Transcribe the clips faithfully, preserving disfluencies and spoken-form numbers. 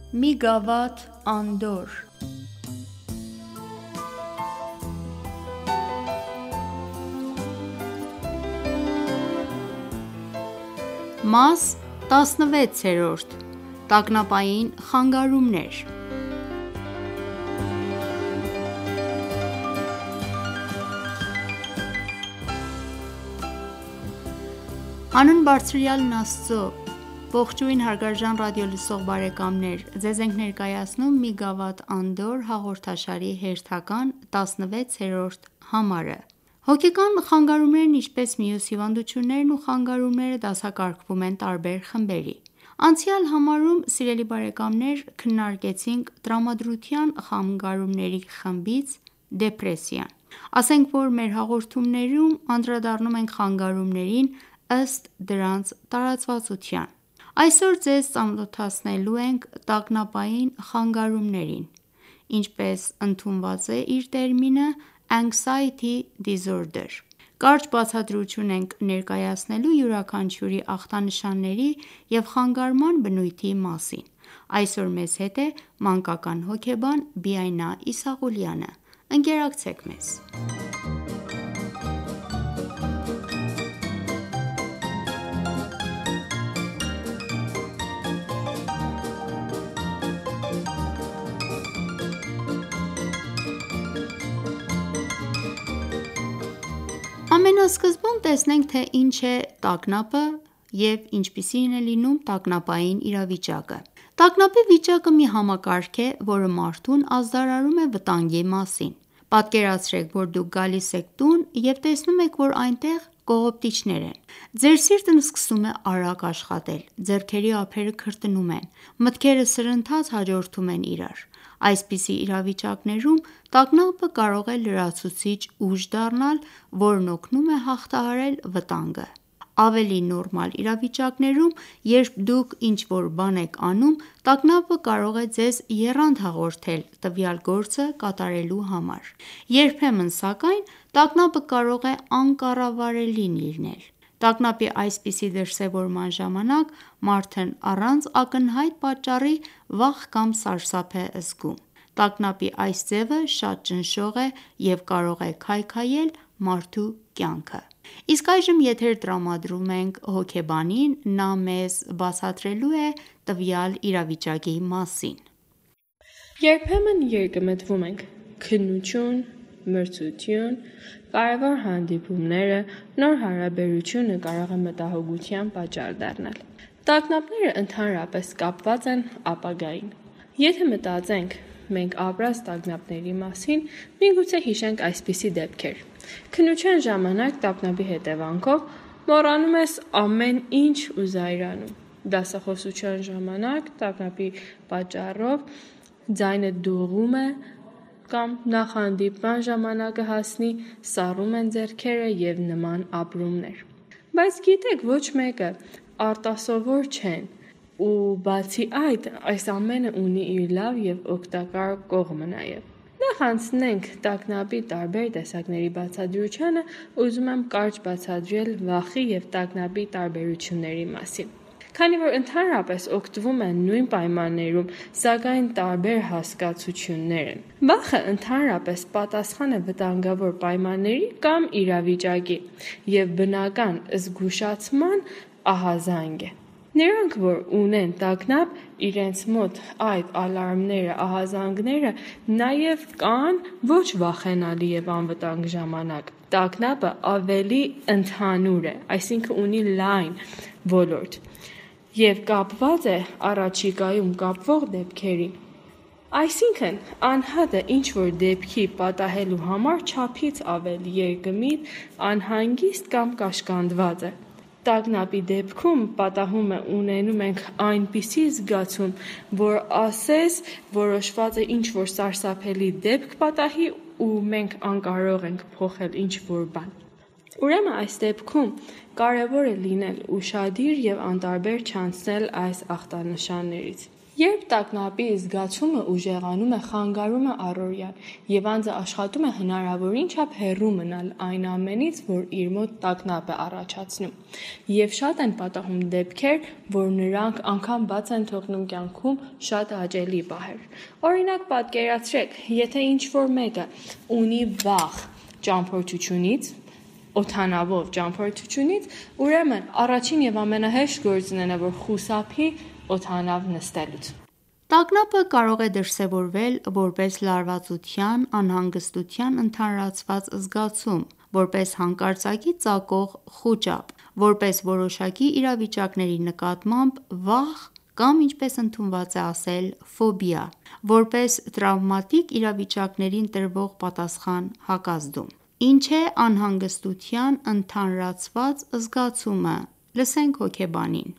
մի գավաթ անդորր։ Մաս տասնվեցերորդ. Տագնապային խանգարումներ։ Հանուն բարձրյալն Աստծո, ողջույն հարգարժան ռադիոլսող բարեկամներ, ձեզ ենք ներկայացնում «Մի գավաթ անդորր» հաղորդաշարի հերթական տասնվեցերորդ համարը։ Հոգեկան խանգարումներն, ինչպես մյուս հիվանդություններն ու խանգարումները, դասակարգվում են տարբեր խմբերի։ Անցյալ համարում, սիրելի բարեկամներ, քննարկեցինք տրամադրության խանգարումների խմբից դեպրեսիան։ Ասենք, որ մեր հաղորդումներում անդրադառնում ենք խանգարումներին ըստ դրանց տարածվածության։ Այսօր ձեզ ծանոթացնելու ենք տագնապային խանգարումներին, ինչպես ընդունված է իր տերմինը anxiety disorder։ Կարճ բացատրություն ենք ներկայացնելու յուրաքանչյուրի ախտանշանների և խանգարման բնույթի մասին։ Այսօր մեզ հետ է մանկական հոգեբան Բիայնա Իսաղուլյանը։ Ընկերակցեք մեզ։ Ամենասկզբում տեսնենք, թե ինչ է տագնապը և ինչպիսին է լինում տագնապային իրավիճակը։ Տագնապի վիճակը մի համակարգ է, որը մարդուն ազդարարում է վտանգի մասին։ Պատկերացրեք, որ դուք գալիս եք տուն և տեսնում եք, որ այնտեղ կողոպտիչներ են։ Ձեր սիրտն սկսում է արագ աշխատել, ձեռքերի ափերը քրտնում են, մտքերը սրընթաց հաջորդում են իրար։ Այսպիսի իրավիճակներում տագնապը կարող է լրացուցիչ ուժ դառնալ, որն օգնում է հաղթահարել վտանգը։ Ավելի նորմալ իրավիճակներում, երբ դուք ինչ-որ բան եք անում, տագնապը կարող է ձեզ եռանդ հաղորդել տվյալ գործը կատարելու համար։ Երբեմն, սակայն, տագնապը կարող է անկառավարելի լինել։ Տագնապի այսպիսի դրսևորման ժամանակ մարդն առանց ակնհայտ պատճառի վախ կամ սարսափ է զգում։ Տագնապի այս ձևը շատ ճնշող է և կարող է քայքայել մարդու կյանքը։ Իսկ այժմ եթեր տրամադրում ենք հոգեբանին, նա մեզ բացատրելու է տվյալ իրավիճակի մասին։ Երբեմն երկմտվում ենք քննություն, մրցություն, կարևոր հանդիպումները, նոր հարաբերությունը կարող է մտահոգության պատճառ դառնալ։ Տագնապները ընդհանրապես կապված են ապագային։ Եթե մտածենք մենք ապրած տագնապների մասին, միգուցե հիշենք այսպիսի դեպքեր։ Քննության ժամանակ տագնապի հետևանքով մոռանում ես ամեն ինչ ու զայրանում։ Դասախոսության ժամանակ տագնապի պատճառով ձայնդ դողում է, կամ նախահանդիպման ժամանակը հասնի, սառում են ձեռքերը և նման ապրումներ։ Բայց գիտեք, ոչ մեկը արտասովոր չեն, ու բացի այդ, այս ամենը ունի իր լավ և օգտակար կողմը նաև։ Նախ անցնենք տագնապի տարբեր տեսակների բացատրությանը, ուզում եմ կարճ բացատրել վախի և տագնապի տարբերությունների մասին։ Քանի որ ընդհանրապես օգտվում են նույն պայմաններում, սակայն տարբեր հասկացություններ են։ Վախը ընդհանրապես պատասխան է վտանգավոր պայմանների կամ իրավիճակի և բնական զգուշացման ահազանգ է։ Նրանք, որ ունեն տագնապ, իրենց մոտ այդ ալարմները, ահազանգները նաև կան ոչ վախենալի և անվտանգ ժամանակ։ Տագնապը ավելի ընդհանուր է, այսինքն ունի լայն ոլորտ և կապված է առաջիկայում կապվող դեպքերի։ Այսինքն, անհատը ինչ-որ դեպքի պատահելու համար չափից ավելի երկմիտ, անհանգիստ կամ կաշկանդված է։ Տագնապի դեպքում պատահում է ունենում ենք այնպիսի զգացում, որ ասես որոշված է ինչ-որ սարսափելի դեպք պատահի ու մենք անկարող ենք փոխել ինչ-որ բան։ Ուրեմն այս դեպքում կարևոր է լինել ուշադիր և անտարբեր չանցնել այս ախտանշաններից։ Երբ տագնապի զգացումը ուժեղանում է, խանգարում է առօրյան, եւ անձը աշխատում է հնարավորին չափ հեռու մնալ այն ամենից, որ իր մոտ տագնապ է առաջացնում։ Եվ շատ են պատահում դեպքեր, որ նրանք անգամ բաց են թողնում կյանքում շատ հաճելի պահեր։ Օրինակ, պատկերացրեք, եթե ինչ-որ մեկը ունի վախ ճամփորդությունից, օդանավով ճամփորդությունից, ուրեմն առաջին եւ ամենահեշտ գործն է, որ խուսափի օդանավ նստելուց։ Տագնապը կարող է դրսևորվել որպես լարվածության, անհանգստության ընդհանրացված զգացում, որպես հանկարծակի ծակող խուճապ, որպես որոշակի իրավիճակների նկատմամբ վախ կամ ինչպես ընդունված է ասել ֆոբիա, որպես տրավմատիկ իրավիճակներին տրվող պատասխան հակազդում։ Ինչ է անհանգստության ընդհանրացված զգացումը։ Լսենք հոգեբանին։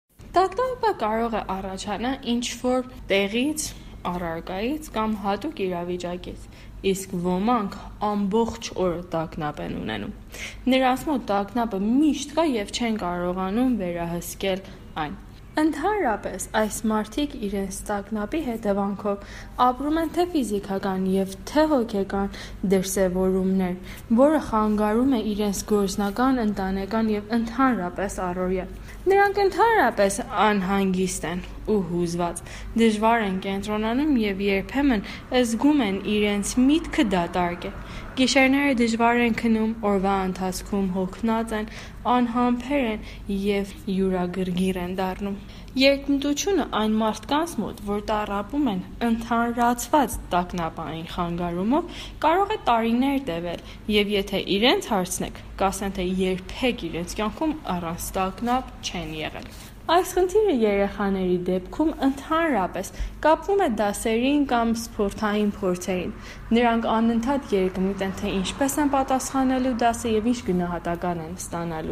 Տագնապը կարող է առաջանալ ինչ-որ տեղից, առարկայից կամ հատուկ իրավիճակից, իսկ ոմանք ամբողջ օրը տագնապ են ունենում։ Նրանց մոտ տագնապը միշտ կա եւ չեն կարողանում վերահսկել այն։ Ընդհանրապես, այս մարդիկ իրենց տագնապի հետևանքով ապրում են թե ֆիզիկական եւ թե հոգեկան դրսևորումներ, որը խանգարում է իրենց գործնական, ընտանեկան եւ ընդհանրապես առօրյա։ Նրանք ընդհանրապես անհանգիստ են ու հուզված, դժվար են կենտրոնանում եւ երբեմն զգում են իրենց միտքը դատարկ է։ Գիշերները դժվար են քնում, օրվա ընթացքում հոգնած են, անհամբեր են եւ յուրագրգիռ են դառնում։ Երկմտությունը այն մարդկանց մոտ, որ տառապում են ընդհանրացված տագնապային խանգարումով, կարող է տարիներ տևել, եւ եթե իրենց հարցնեք, կասեն, թե երբեք իրենց կյանքում առանց տագնապ չեն եղել։ Այս խնդիրը երեխաների դեպքում ընդհանրապես կապվում է դասերին կամ սպորտային փորձերին։ Նրանք անընդհատ երկմիտ են, թե ինչպես են պատասխանելու դասը եւ ինչ գնահատական են ստանալու։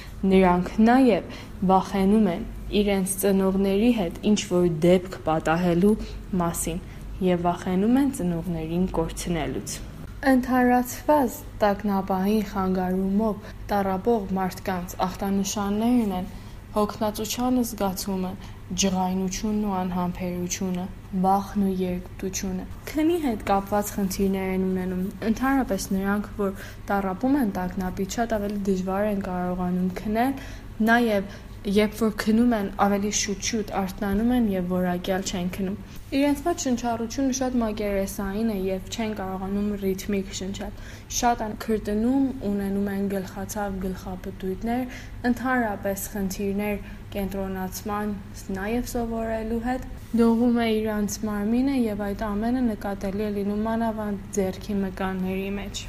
Նրանք նաեւ վախենում են իրենց ծնողների հետ ինչ-որ դեպք պատահելու մասին եւ վախենում են ծնողներին կորցնելուց։ Ընդհանրացված տագնապային խանգարումով տառապող մարդկանց ախտանշաններն են հոգնածության զգացումը, ջղայնությունն ու անհամբերությունը, վախն ու երկտությունը, քնի հետ կապված խնդիրներ են ունենում։ Ընդհանրապես նրանք, որ տառապում են տագնապից, շատ ավելի դժվար են կարողանում քնել, նաև երբ որ քնում են, ավելի շուտ-շուտ արթնանում են եւ որակյալ չեն քնում։ Իրենց մոտ շնչառությունը շատ մակերեսային է եւ չեն կարողանում ռիթմիկ շնչել։ Շատ են քրտնում, ունենում են գլխացավ, գլխապտույտներ, ընդհանրապես խնդիրներ կենտրոնացման, նաեւ սովորելու հետ։ Դողում է իրանց մարմինը եւ այդ ամենը նկատելի է լինում մանավանդ ձեռքի մկանների մեջ։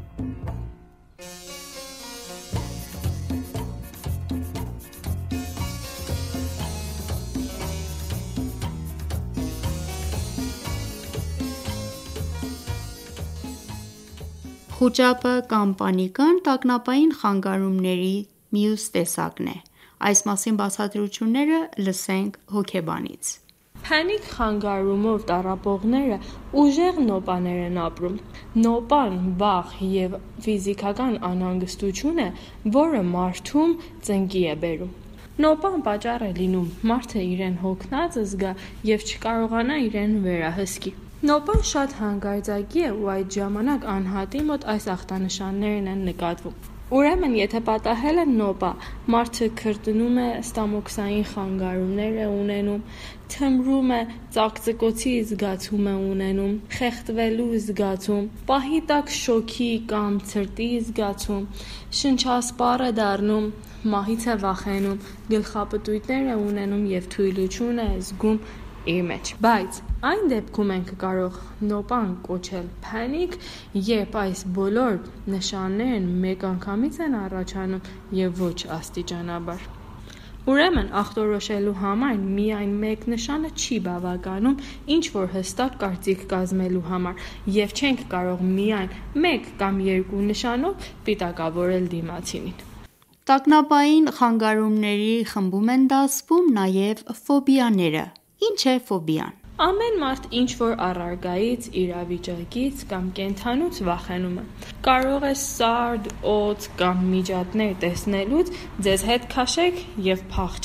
Խուճապը կամ պանիկան տագնապային խանգարումների մյուս տեսակն է։ Այս մասին բացատրությունները լսենք հոգեբանից։ Փանիկ խանգարումով տառապողները ուժեղ նոպաներ են ապրում։ Նոպան վախ եւ ֆիզիկական անհանգստություն է, որը մարդում ծնկի է բերում։ Նոպան պատճառ է լինում մարդը իրեն հոգնած զգա եւ չկարողանա իրեն վերահսկի։ Նոպան շատ հանկարծակի է ու այդ ժամանակ անհատի մոտ այս ախտանշաններն են նկատվում։ Ուրեմն, եթե պատահել է նոպա, մարդը քրտնում է, ստամոքսային խանգարումներ է ունենում, թմրում է, ծակծկոցի զգացում է ունենում, խեղդվելու զգացում, պահի տակ շոքի կամ ցրտի զգացում, շնչասպառ է դառնում, մահից է վախենում, գլխապտույտներ է ունենում եւ թույլություն է զգում իր մեջ։ Բայց այն դեպքում ենք կարող նոպան կոչել փանիկ, երբ այս բոլոր նշաններն մեկ անգամից են առաջանում եւ ոչ աստիճանաբար։ Ուրեմն ախտորոշելու համար միայն մեկ նշանը չի բավականում ինչ որ հստակ կարծիք կազմելու համար եւ չենք կարող միայն մեկ կամ երկու նշանով պիտակավորել դիմացինին։ Տագնապային խանգարումների խմբում են դասվում նաեւ ֆոբիաները։ Ինչ է ֆոբիան։ Ամեն մարդ ինչ որ առարկայից, իրավիճակից կամ կենդանուց վախենում է։ Կարող է սարդ, օձ կամ միջատներ տեսնելուց ձեզ հետ քաշեք եւ փախչեք։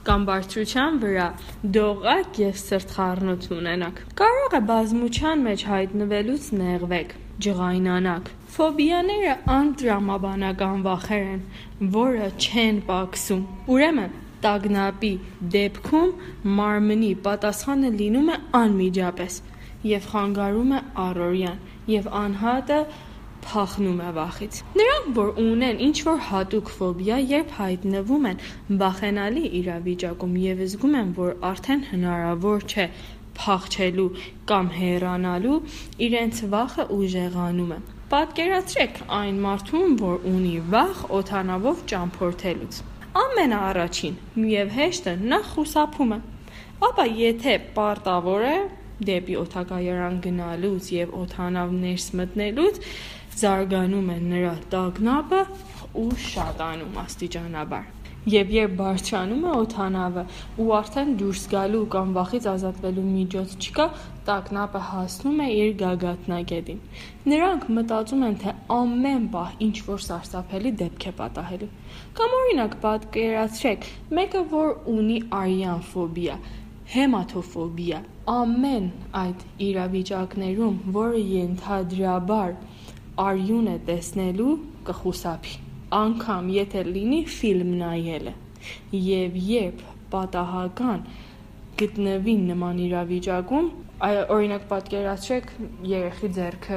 կամ բարձրության վրա դողաք և սրտխառնոց ունենաք։ Կարող է բազմության մեջ հայտնվելուց նեղվեք, ջղայնանաք։ Ֆոբիաները անտրամաբանական վախեր են, որը չեն պակսում։ Ուրեմն, տագնապի դեպքում մարմնի պատասխանը լինում է անմիջապես և խանգարում է առօրյան, և անհատը փախնում է վախից։ Նրանք, որ ունեն ինչ-որ հատուկ ֆոբիա, երբ հայտնվում են վախենալի իրավիճակում և զգում են, որ արդեն հնարավոր չէ փախչելու կամ հեռանալու, իրենց վախը ուժեղանում է։ Պատկերացրեք այն մարդուն, որ ունի վախ օդանավով ճամփորդելուց։ Ամենաառաջին և հեշտը նա խուսափում է, ապա եթե պարտավոր է դեպի օդակայարան գնալուց և օդանավ ներս մտնելուց, զարգանում է նրա տագնապը ու շատանում աստիճանաբար։ Եվ երբ բարձրանում է օդանավը ու արդեն դուրս գալու կամ վախից ազատվելու միջոց չկա, տագնապը հասնում է իր գագաթնակետին։ Նրանք մտածում են, թե ամեն պահ ինչ-որ սարսափելի դեպք է պատահելու։ Կամ օրինակ պատկերացրեք մեկը, որ ունի արյան ֆոբիա, հեմատոֆոբիա, ամեն այդ իրավիճակներում, որը ենթադրաբար արյուն է տեսնելու, կխուսափի, անգամ եթե լինի ֆիլմ նայելը։ Եվ երբ պատահական գտնվի նման իրավիճակում, օրինակ պատկերացրեք երեխի ձեռքը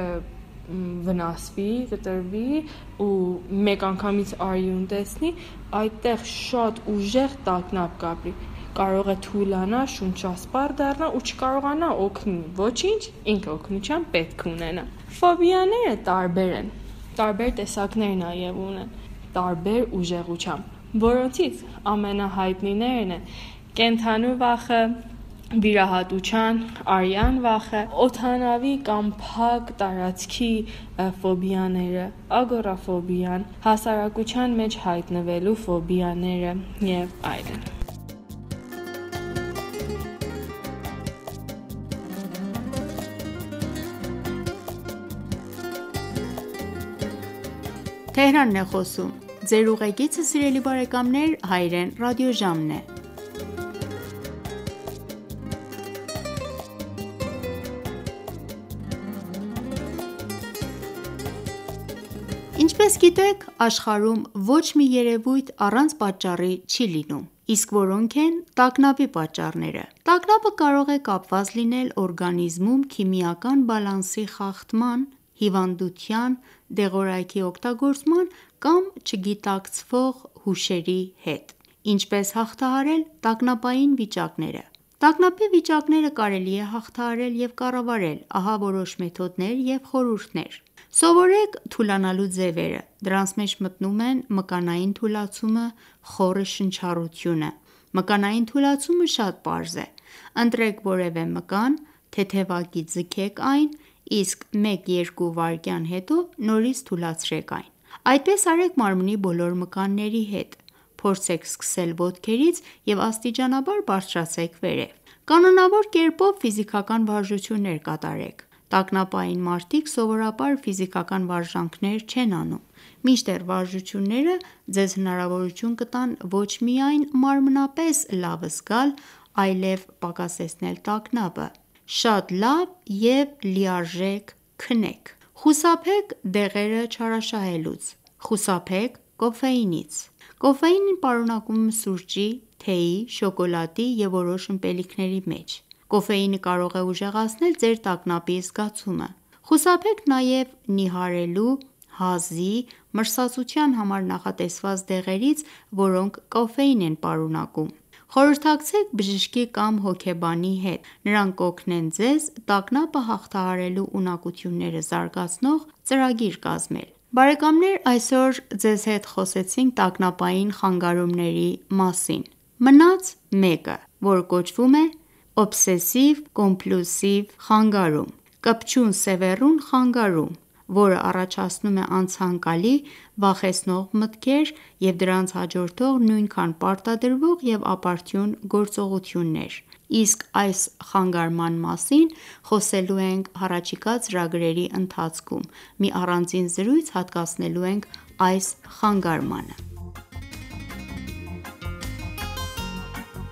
վնասվի, կտրվի ու մեկ անգամից արյուն տեսնի, այդտեղ շատ ուժեղ տագնապ կապրի, կարող է թուլանա, շունչասպառ դառնա ու չկարողանա օգնել, ոչինչ, ինքը օգնության պետք ունենա։ Ֆոբիաները տարբեր են, տարբեր տեսակներ նաև ունեն, տարբեր ուժեղությամբ, որոնցից ամենահայտնիներն են կենդանու վախը, վիրահատության, արյան վախը, օդանավի կամ փակ տարածքի ֆոբիաները, ագորաֆոբիան, հասարակության մեջ հայտնվելու ֆոբիաները և այլն։ Թեհրանն է խոսում։ Ձեր ուղեկիցը սիրելի բարեկամներ Հայրեն ռադիոժամն է։ Ինչպես գիտեք, աշխարհում ոչ մի երևույթ առանց պատճառի չի լինում։ Իսկ որոնք են տագնապի պատճառները։ Տագնապը կարող է կապված լինել օրգանիզմում քիմիական բալանսի խախտման, հիվանդության, դեղորայքի օգտագործման կամ չգիտակցվող հուշերի հետ։ Ինչպես հաղթահարել տագնապային վիճակները։ Տագնապի վիճակները կարելի է հաղթահարել և կառավարել, ահա որոշ մեթոդներ և խորհուրդներ։ Սովորեք թուլանալու ձևերը։ Դրանց մեջ մտնում են մկանային թուլացումը, խոռը շնչառությունը։ Մկանային թուլացումը շատ պարզ է։ Ընտրեք որևէ մկան, թեթևակի ձգեք այն, իսկ մեկ-երկու վայրկյան հետո նորից թուլացրեք այն։ Այդպես արեք մարմնի բոլոր մկանների հետ։ Փորձեք սկսել ոտքերից և աստիճանաբար բարձրացեք վերև։ Կանոնավոր կերպով ֆիզիկական վարժություններ կատարեք։ Տագնապային մարդիկ սովորաբար ֆիզիկական վարժանքներ չեն անում, մինչդեռ վարժությունները ձեզ հնարավորություն կտան ոչ միայն մարմնապես լավ զգալ, այլև պակասեցնել տագնապը։ Շատ լավ և լիարժեք քնեք։ Խուսափեք դեղերը չարաշահելուց։ Խուսափեք կոֆեինից։ Կոֆեինը պարունակվում է սուրճի, թեյի, շոկոլադի և որոշ ըմպելիքների մեջ։ Կոֆեինը կարող է ուժեղացնել ձեր տագնապի զգացումը։ Խուսափեք նաև նիհարելու, հազի, մրսածության համար նախատեսված դեղերից, որոնք կոֆեին են պարունակում։ Խորհրդակցեք բժշկի կամ հոգեբանի հետ։ Նրանք կօգնեն ձեզ տագնապը հաղթահարելու ունակությունները զարգացնող ծրագիր կազմել։ Բարեկամներ այսօր ձեզ հետ խոսեցինք տագնապային խանգարումների մասին։ Մնաց մեկը, որը կոչվում է օբսեսիվ-կոմպուլսիվ խանգարում, կպչուն սևեռուն խանգարում, որը առաջացնում է անցանկալի, վախեցնող մտքեր և դրանց հաջորդող նույնքան պարտադրվող և ապարդյուն գործողություններ։ Իսկ այս խանգարման մասին խոսելու ենք հառաջիկա ծրագրերի ընթացքում։ Մի առանձին զրույց հատկացնելու ենք այս խանգարմանը։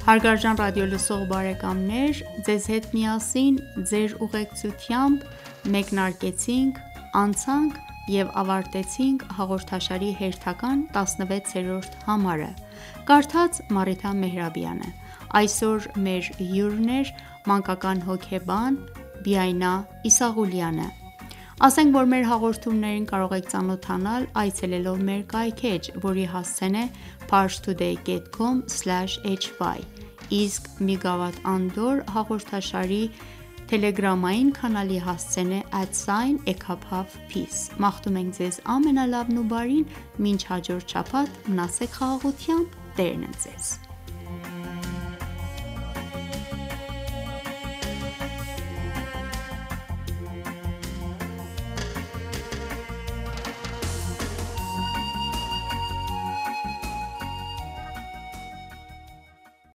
Հարգարժան ռադիոլսող բարեկամներ, ձեզ հետ միասին ձեր ուղեկցությամբ մեկնարկեցինք, անցանք և ավարտեցինք հաղորդաշարի հերթական տասնվեցերորդ համարը: Կարդաց Մարիթա Մեհրաբյանը: Այսօր մեր հյուրն էր մանկական հոգեբան Բիայնա Իսաղուլյանը: Ասենք որ մեր հաղորդումներին կարող եք ծանոթանալ այցելելով մեր կայքէջ, որի հասցեն է parstoday dot com slash h y, իսկ Միգավատ Անդոր հաղորդաշարի թելեգրամային քանալի հասցեն է at ekapov peace: Մաղթում ենք ձեզ ամենալավն ու բարին: Մինչ հաջորդ շաբաթ մնացեք խաղաղությամբ: Տերն ընդ ձեզ: